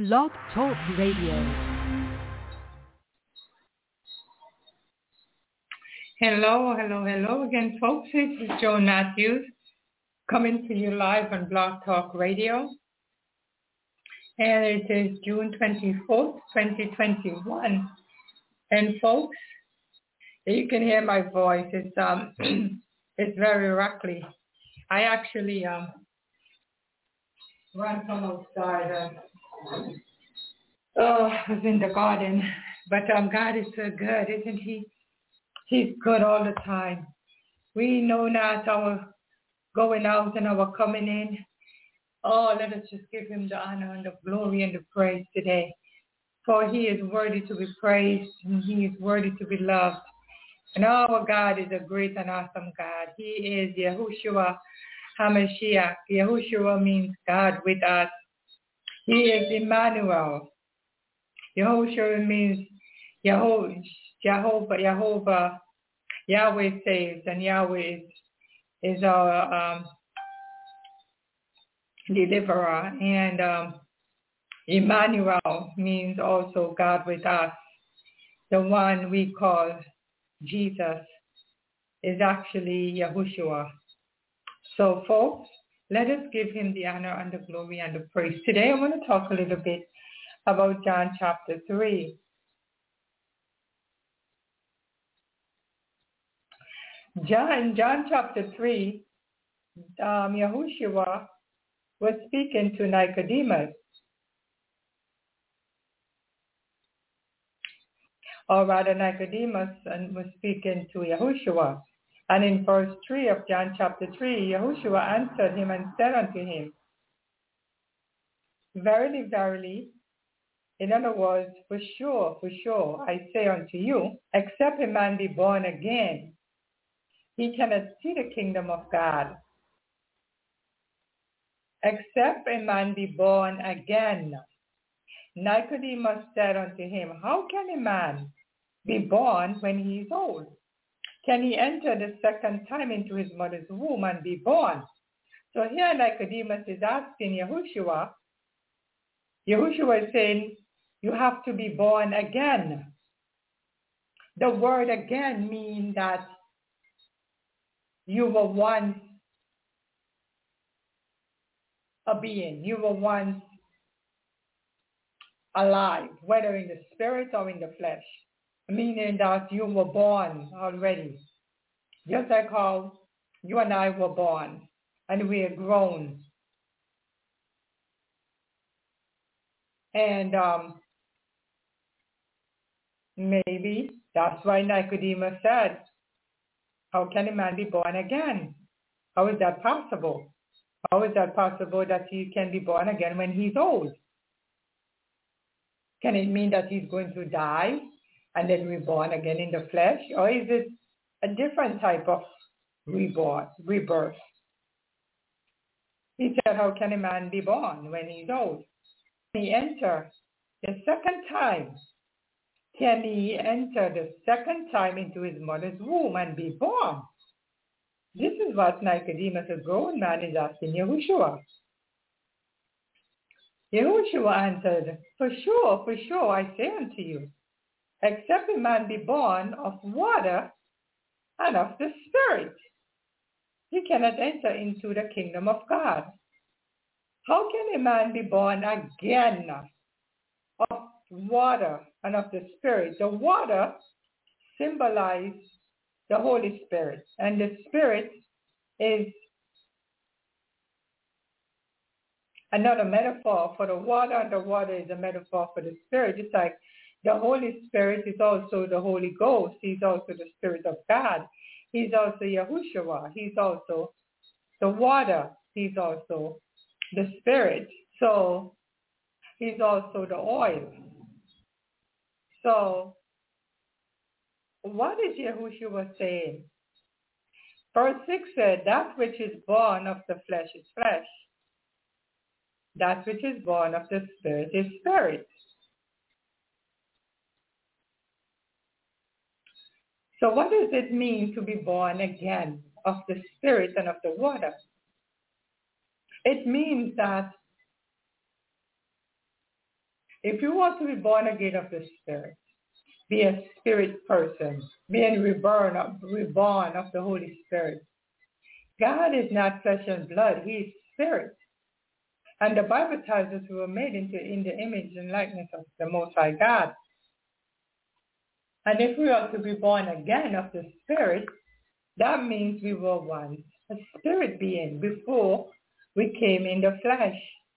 Blog Talk Radio. Hello again, folks. This is Joan Matthews coming to you live on Blog Talk Radio. And it is June 24th, 2021. And folks, you can hear my voice. It's it's very rattly. I actually ran from outside. I was in the garden. But God is so good, isn't he? He's good all the time. We know not our going out and our coming in. Oh, let us just give him the honor and the glory and the praise today. For he is worthy to be praised and he is worthy to be loved. And our God is a great and awesome God. He is Yahushua HaMashiach. Yahushua means God with us. He is Emmanuel. Yahushua means Jehovah, Yahweh saves, and Yahweh is our deliverer. And Emmanuel means also God with us. The one we call Jesus is actually Yahushua. So folks, let us give him the honor and the glory and the praise. Today I want to talk a little bit about John chapter 3. John chapter 3, Yahushua was speaking to Nicodemus, or rather Nicodemus was speaking to Yahushua. And in verse 3 of John chapter 3, Yahushua answered him and said unto him, Verily, verily, in other words, for sure, I say unto you, except a man be born again, he cannot see the kingdom of God. Except a man be born again. Nicodemus said unto him, How can a man be born when he is old? Can he enter the second time into his mother's womb and be born? So here Nicodemus is asking Yahushua. Yahushua is saying, you have to be born again. The word again means that you were once a being. You were once alive, whether in the spirit or in the flesh, meaning that you were born already. Just like how you and I were born and we are grown. And maybe that's why Nicodemus said, how can a man be born again? How is that possible? How is that possible that he can be born again when he's old? Can it mean that he's going to die and then reborn again in the flesh? Or is it a different type of rebirth? He said, how can a man be born when he's old? Can he enter the second time? Can he enter the second time into his mother's womb and be born? This is what Nicodemus, a grown man, is asking Yahushua. Yahushua answered, For sure, I say unto you, except a man be born of water and of the Spirit, he cannot enter into the kingdom of God. How can a man be born again of water and of the Spirit? The water symbolizes the Holy Spirit, and the Spirit is another metaphor for the water, and the water is a metaphor for the Spirit. Just like the Holy Spirit is also the Holy Ghost. He's also the Spirit of God. He's also Yahushua. He's also the water. He's also the Spirit. So he's also the oil. So what is Yahushua saying? Verse 6 said, that which is born of the flesh is flesh. That which is born of the Spirit is spirit. So what does it mean to be born again of the Spirit and of the water? It means that If you want to be born again of the Spirit, be a spirit person, being reborn of the Holy Spirit. God is not flesh and blood. He is spirit. And the Bible tells us we were made in the image and likeness of the Most High God. And if we are to be born again of the Spirit, that means we were once a spirit being before we came in the flesh.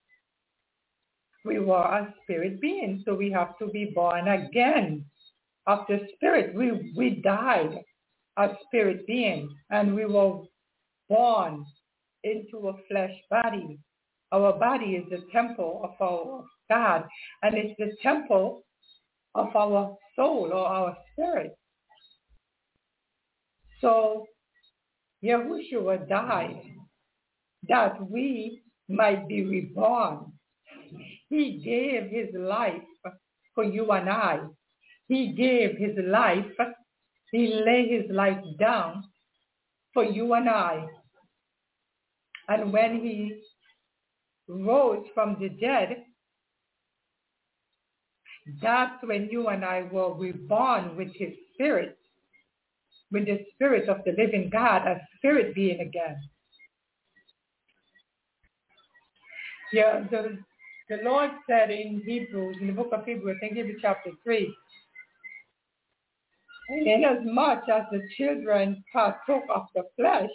We were a spirit being, so we have to be born again of the Spirit. We died as spirit beings, and we were born into a flesh body. Our body is the temple of our God, and it's the temple of our soul or our spirit. So Yahushua died that we might be reborn. He gave his life for you and I. He gave his life. He laid his life down for you and I. And when he rose from the dead, that's when you and I were reborn with his spirit, with the spirit of the living God, a spirit being again. Yeah, the Lord said in Hebrews, in the book of Hebrews, I think Hebrews chapter 3, inasmuch as the children partook of the flesh,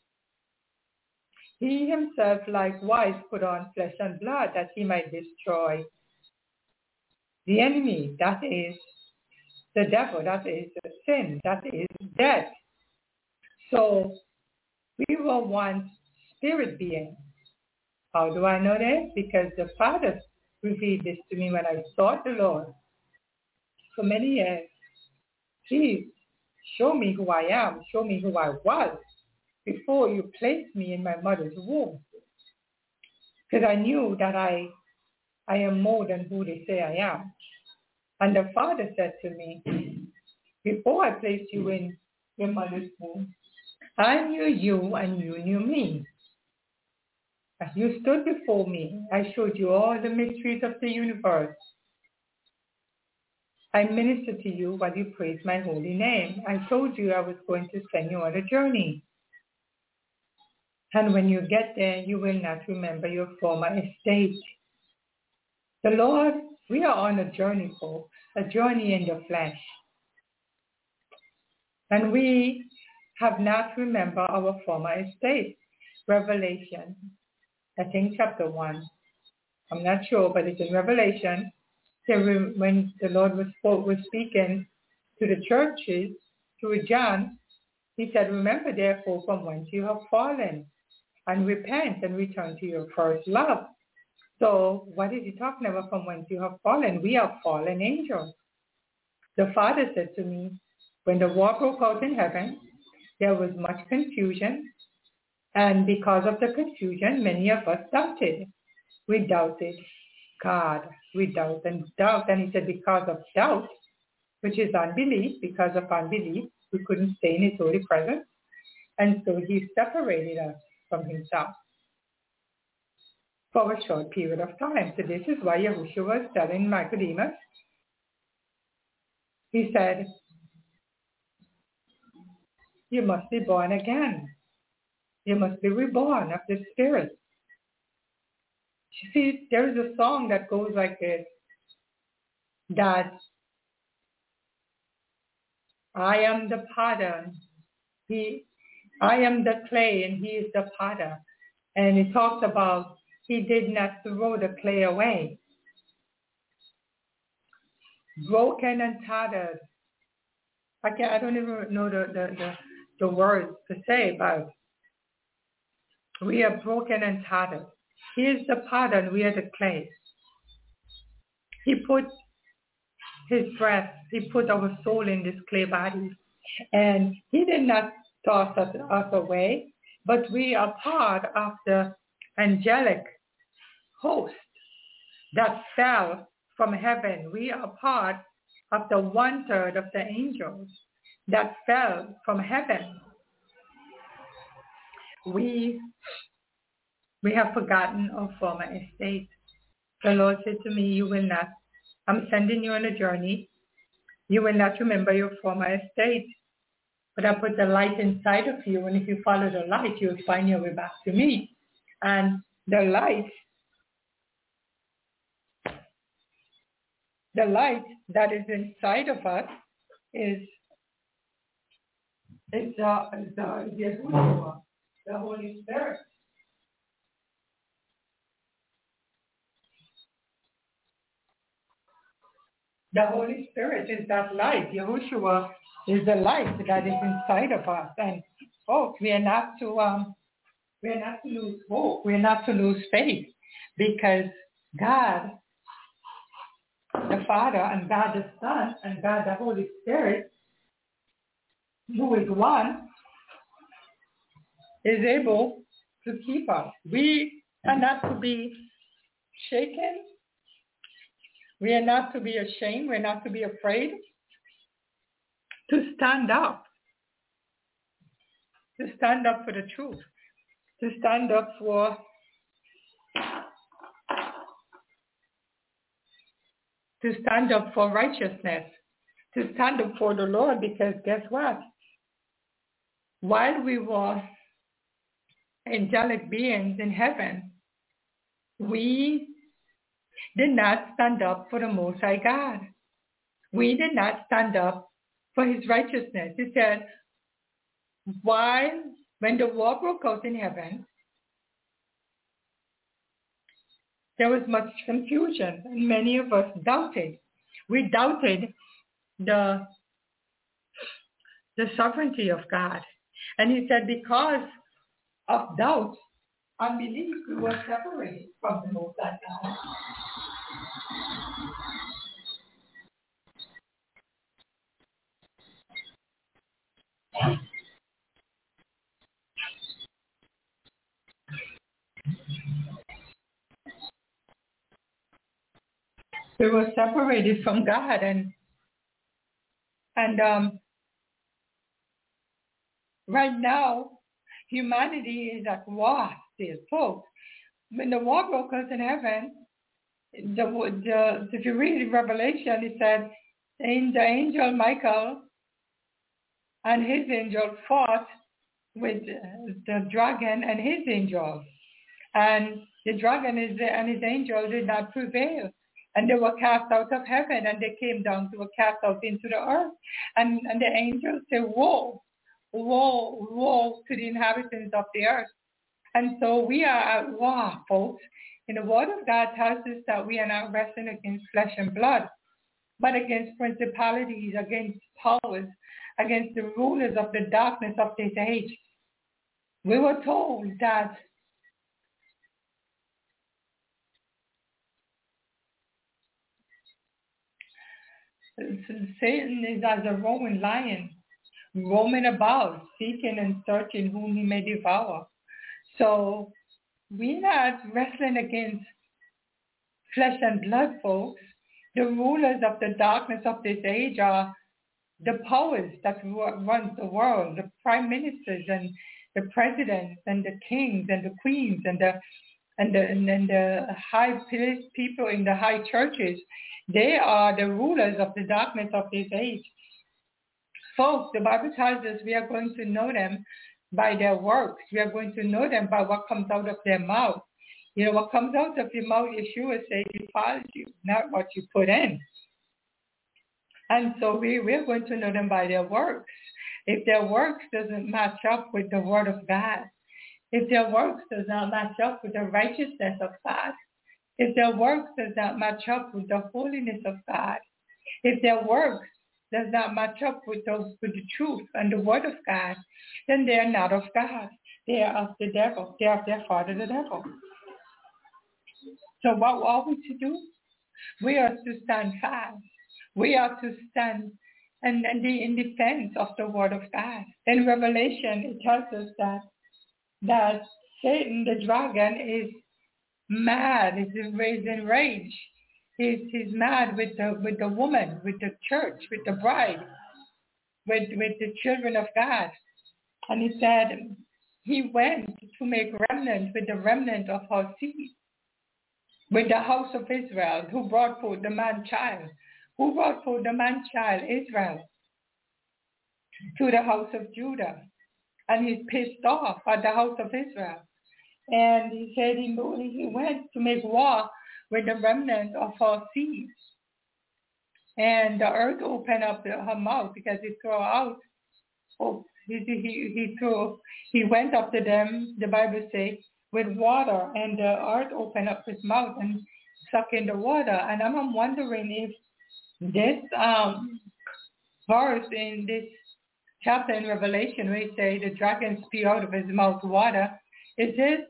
he himself likewise put on flesh and blood that he might destroy the enemy, that is the devil, that is the sin, that is death. So we were once spirit beings. How do I know this? Because the Father revealed this to me when I sought the Lord for many years. Please show me who I am, show me who I was before you placed me in my mother's womb. Because I knew that I am more than who they say I am. And the Father said to me, before I placed you in your mother's womb, I knew you and you knew me. As you stood before me, I showed you all the mysteries of the universe. I ministered to you while you praised my holy name. I told you I was going to send you on a journey. And when you get there, you will not remember your former estate. The Lord, we are on a journey, folks, a journey in the flesh. And we have not remembered our former estate. Revelation, I think chapter 1. I'm not sure, but it's in Revelation. When the Lord was speaking to the churches, through John, he said, remember therefore from whence you have fallen, and repent and return to your first love. So what is he talking about, from whence you have fallen? We are fallen angels. The Father said to me, when the war broke out in heaven, there was much confusion, and because of the confusion, many of us doubted. We doubted God. We doubt. And he said, because of doubt, which is unbelief, because of unbelief, we couldn't stay in his holy presence. And so he separated us from himself for a short period of time. So this is why Yahushua was telling Nicodemus, he said, you must be born again. You must be reborn of the Spirit. You see, there is a song that goes like this, that I am the potter, I am the clay and he is the potter. And it talks about he did not throw the clay away. Broken and tattered. I don't even know the words to say, but we are broken and tattered. He is the potter and we are the clay. He put his breath, he put our soul in this clay body. And he did not toss us away, but we are part of the angelic host that fell from heaven. We are part of the 1/3 of the angels that fell from heaven. We have forgotten our former estate. The Lord said to me, you will not I'm sending you on a journey. You will not remember your former estate, but I put the light inside of you, and if you follow the light, you'll find your way back to me. And the light that is inside of us is Yahushua, the Holy Spirit. The Holy Spirit is that light. Yahushua is the light that is inside of us. And folks, we are not to lose hope. We are not to lose faith, because God the Father and God the Son and God the Holy Spirit, who is one, is able to keep us. We are not to be shaken. We are not to be ashamed. We're not to be afraid to stand up for the truth, to stand up for righteousness, to stand up for the Lord, because guess what? While we were angelic beings in heaven, we did not stand up for the Most High God. We did not stand up for his righteousness. He said, when the war broke out in heaven, there was much confusion, and many of us doubted. We doubted the sovereignty of God. And he said, because of doubt, unbelief, we were separated from the Most High God. We were separated from God, and right now, humanity is at war still, folks. When the war broke out in heaven, if you read Revelation, it said the angel Michael and his angel fought with the dragon and his angels, and the dragon and his angel did not prevail. And they were cast out of heaven, and they came down, they were cast out into the earth. And the angels said, woe, woe, woe to the inhabitants of the earth. And so we are at war, folks. And the word of God tells us that we are not wrestling against flesh and blood, but against principalities, against powers, against the rulers of the darkness of this age. We were told that Satan is as a roaring lion, roaming about, seeking and searching whom he may devour. So we're not wrestling against flesh and blood, folks. The rulers of the darkness of this age are the powers that run the world, the prime ministers and the presidents and the kings and the queens and the high people in the high churches. They are the rulers of the darkness of this age. Folks, the Bible tells us we are going to know them by their works. We are going to know them by what comes out of their mouth. You know, what comes out of your mouth, Yeshua says, defiles you, not what you put in. And so we're going to know them by their works. If their works doesn't match up with the word of God, if their works does not match up with the righteousness of God, if their works does not match up with the holiness of God, if their works does not match up with the truth and the word of God, then they are not of God. They are of the devil. They are of their father, the devil. So what are we to do? We are to stand fast. We are to stand and be in defense of the word of God. In Revelation, it tells us that Satan, the dragon, is mad, is in rage. He's mad with the woman, with the church, with the bride, with the children of God. And he said he went to make remnant with the remnant of her seed. with the house of Israel, who brought forth the man-child, who brought forth the man-child, Israel, to the house of Judah. And he's pissed off at the house of Israel. And he said he went to make war with the remnant of her seed. And the earth opened up her mouth because he threw out. Oh, he went up to them, the Bible says, with water, and the earth opened up his mouth and sucked in the water. And I'm wondering if this verse in this chapter in Revelation, where he say the dragon spew out of his mouth water, is this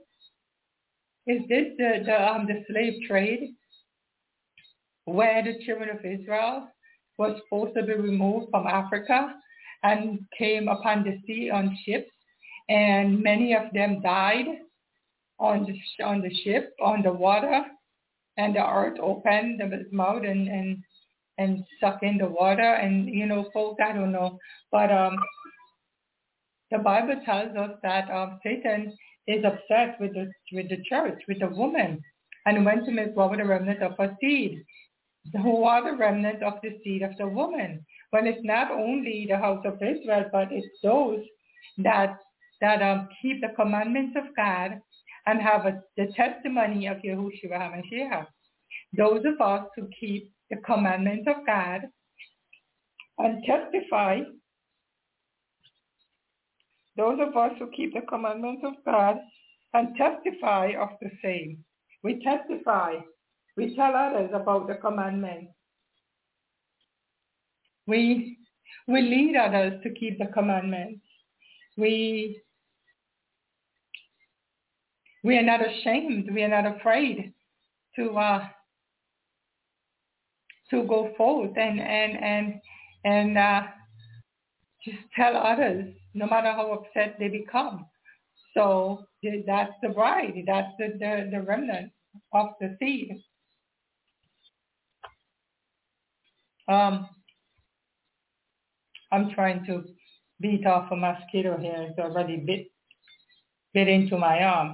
the slave trade, where the children of Israel was supposed to be removed from Africa and came upon the sea on ships, and many of them died on the ship, on the water, and the earth opened its mouth and sucked in the water. And, folks, I don't know, but the Bible tells us that Satan is upset with the church, with the woman, and went to make war with the remnant of her seed. Who are the remnant of the seed of the woman? Well, it's not only the house of Israel, but it's those that keep the commandments of God and have the testimony of Yahushua HaMashiach. Those of us who keep the commandments of God and testify, those of us who keep the commandments of God and testify of the same. We testify. We tell others about the commandments. We lead others to keep the commandments. We are not ashamed. We are not afraid to go forth and just tell others, no matter how upset they become. So that's the bride. That's the remnant of the seed. I'm trying to beat off a mosquito here. It's already bit into my arm.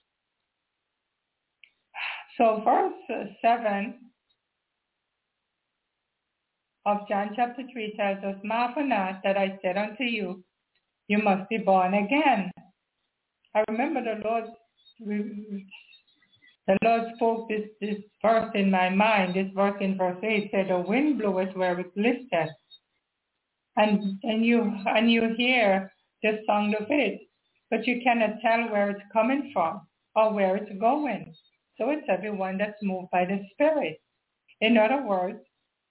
So verse 7 of John chapter 3 tells us, marvel not that I said unto you, you must be born again. I remember the Lord spoke this verse in my mind. This verse in verse 8 said, the wind bloweth where it listeth. And you hear the sound of it, but you cannot tell where it's coming from or where it's going. So it's everyone that's moved by the Spirit. In other words,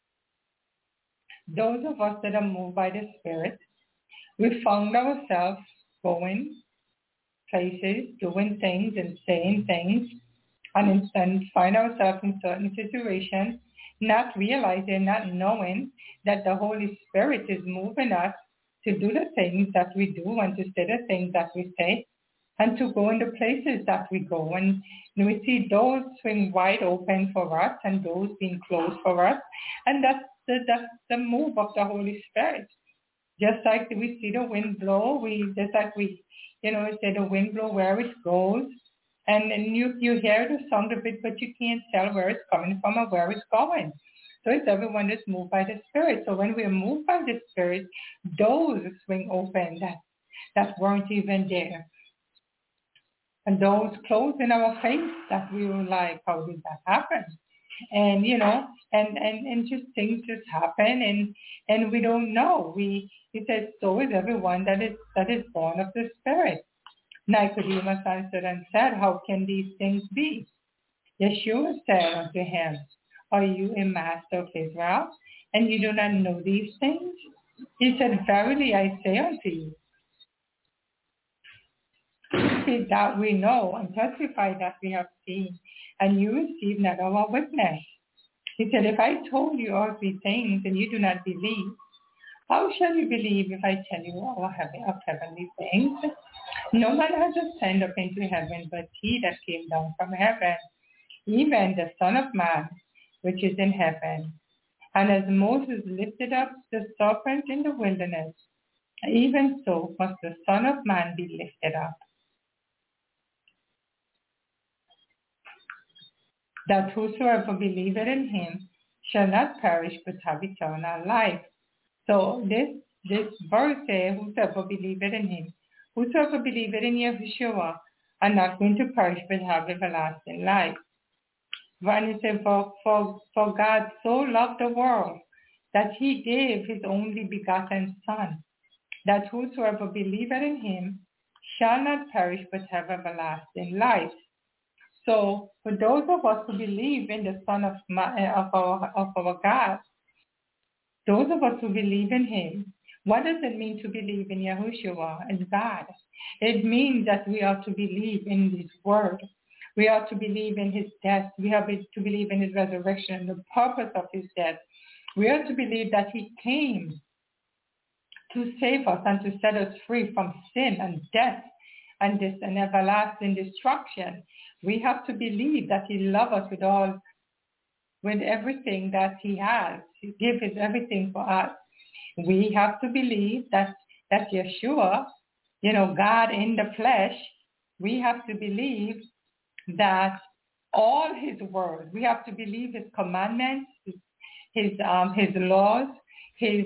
those of us that are moved by the Spirit, we found ourselves going places, doing things and saying things, and find ourselves in certain situations, not realizing, not knowing that the Holy Spirit is moving us to do the things that we do and to say the things that we say and to go in the places that we go. And we see doors swing wide open for us and doors being closed for us. And that's the move of the Holy Spirit. Just like we see the wind blow, say the wind blow where it goes. And then you hear the sound of it, but you can't tell where it's coming from or where it's going. So it's everyone that's moved by the Spirit. So when we're moved by the Spirit, doors swing open that weren't even there. And doors close in our face that we were like, how did that happen? And, and just things just happen and we don't know. He says, so is everyone that is born of the Spirit. Nicodemus answered and said, how can these things be? Yeshua said unto him, are you a master of Israel, and you do not know these things? He said, verily I say unto you, that we know and testify that we have seen, and you receive not our witness. He said, if I told you all these things and you do not believe, how shall you believe if I tell you all of heavenly things? No man has ascended up into heaven but he that came down from heaven, even the Son of Man, which is in heaven. And as Moses lifted up the serpent in the wilderness, even so must the Son of Man be lifted up, that whosoever believeth in him shall not perish but have eternal life. So this verse says, whosoever believeth in him, whosoever believeth in Yeshua are not going to perish but have everlasting life. When it says, for God so loved the world that he gave his only begotten Son, that whosoever believeth in him shall not perish but have everlasting life. So for those of us who believe in the Son of our God, those of us who believe in him, what does it mean to believe in Yahushua and God? It means that we are to believe in his word. We are to believe in his death. We have to believe in his resurrection, the purpose of his death. We are to believe that he came to save us and to set us free from sin and death and this and everlasting destruction. We have to believe that he loves us with everything that he has. He gives us everything for us. We have to believe that Yeshua, God in the flesh, we have to believe that all his words, we have to believe his commandments, his laws, his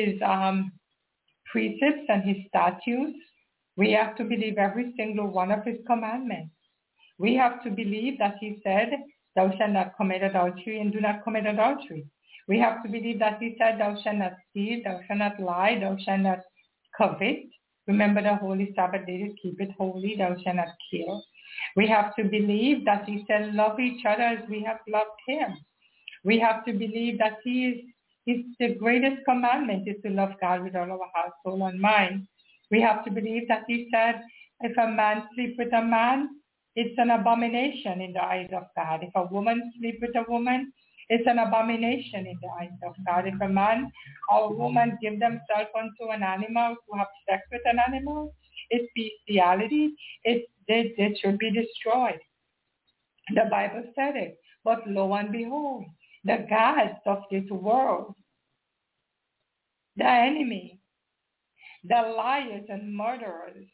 precepts and his statutes. We have to believe every single one of his commandments. We have to believe that he said, thou shalt not commit adultery, and do not commit adultery. We have to believe that he said, thou shalt not steal, thou shalt not lie, thou shalt not covet. Remember the holy Sabbath day to keep it holy, thou shalt not kill. We have to believe that he said, love each other as we have loved him. We have to believe that it's the greatest commandment is to love God with all our heart, soul, and mind. We have to believe that he said, if a man sleep with a man, it's an abomination in the eyes of God. If a woman sleep with a woman, it's an abomination in the eyes of God. If a man or a woman give themselves unto an animal to have sex with an animal, it's bestiality. They should be destroyed. The Bible said it. But lo and behold, the gods of this world, the enemy, the liars and murderers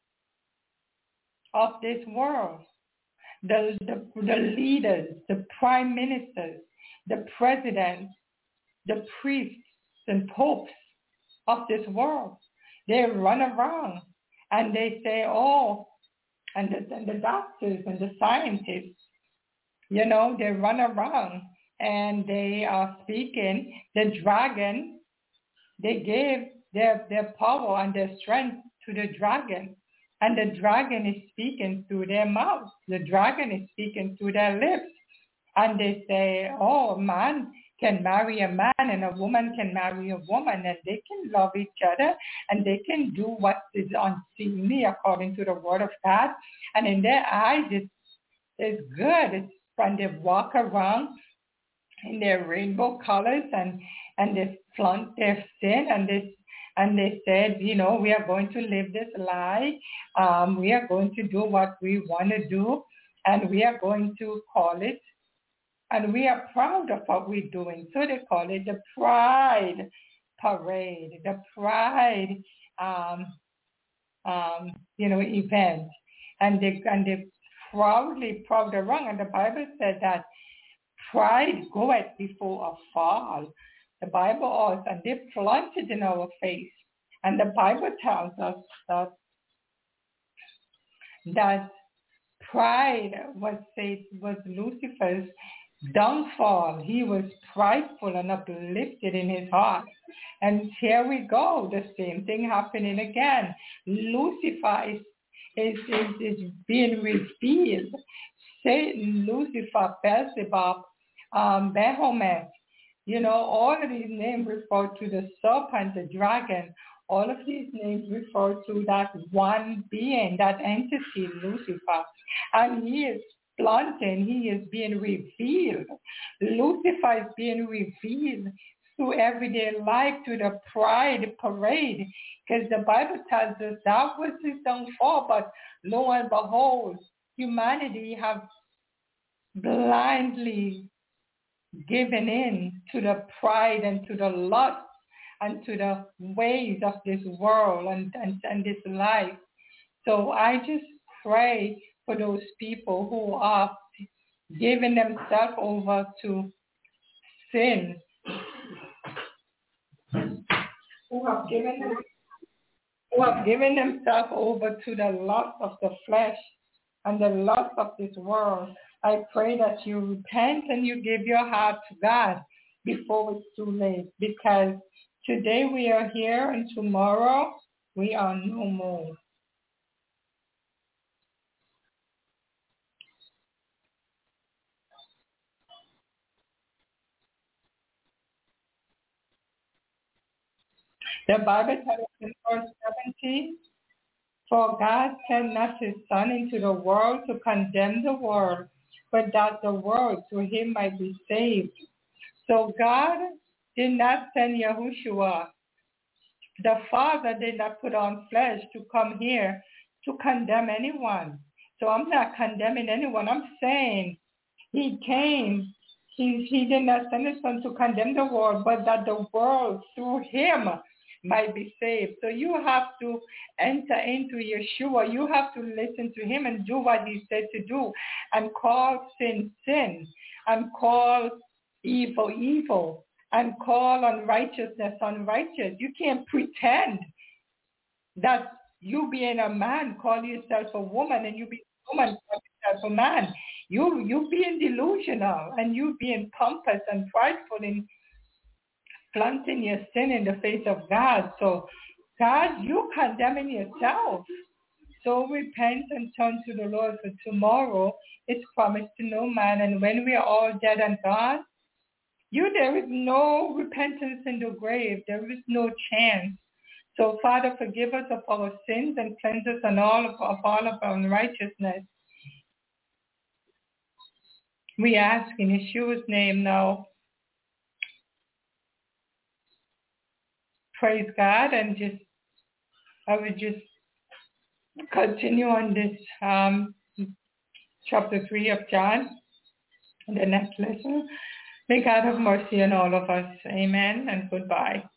of this world, the leaders, the prime ministers, the presidents, the priests and popes of this world, they run around and they say, and the doctors and the scientists, they run around and they are speaking. The dragon, they gave their power and their strength to the dragon. And the dragon is speaking through their mouth. The dragon is speaking through their lips. And they say, a man can marry a man and a woman can marry a woman, and they can love each other and they can do what is unseemly according to the word of God. And in their eyes, it's good. And they walk around in their rainbow colors and they flaunt their sin and they said, we are going to live this lie. We are going to do what we want to do, and we are going to call it, and we are proud of what we're doing. So they call it the Pride Parade, the Pride, event. And they proudly proud the wrong. And the Bible said that pride goeth before a fall. The Bible also, and they flaunt it in our face. And the Bible tells us that pride was Lucifer's downfall. He was prideful and uplifted in his heart. And here we go, the same thing happening again. Lucifer is being revealed. Satan, Lucifer, Beelzebub, Baphomet, all of these names refer to the serpent, the dragon. All of these names refer to that one being, that entity, Lucifer. And he is flaunting, he is being revealed. Lucifer is being revealed through everyday life, to the pride parade, because the Bible tells us that was his downfall, but lo and behold, humanity have blindly given in to the pride and to the lust and to the ways of this world and this life. So I just pray for those people who are given themselves over to sin, who have given themselves over to the lust of the flesh and the lust of this world. I pray that you repent and you give your heart to God before it's too late, because today we are here and tomorrow we are no more. The Bible tells us in verse 17, for God sent not his Son into the world to condemn the world, but that the world through him might be saved. So God did not send Yahushua. The Father did not put on flesh to come here to condemn anyone. So I'm not condemning anyone. I'm saying he came. He did not send his Son to condemn the world, but that the world through him might be saved. So you have to enter into Yeshua. You have to listen to him and do what he said to do, and call sin, sin, and call evil, evil, and call unrighteousness, unrighteous. You can't pretend that you being a man call yourself a woman, and you be a woman call yourself a man. You being delusional, and you being pompous and prideful in flaunting your sin in the face of God. So God, you condemning yourself. So repent and turn to the Lord, for tomorrow is promised to no man. And when we are all dead and gone, there is no repentance in the grave. There is no chance. So Father, forgive us of our sins and cleanse us of all of our unrighteousness. We ask in Yeshua's name now. Praise God, and I would just continue on this chapter 3 of John, the next lesson. May God have mercy on all of us. Amen and goodbye.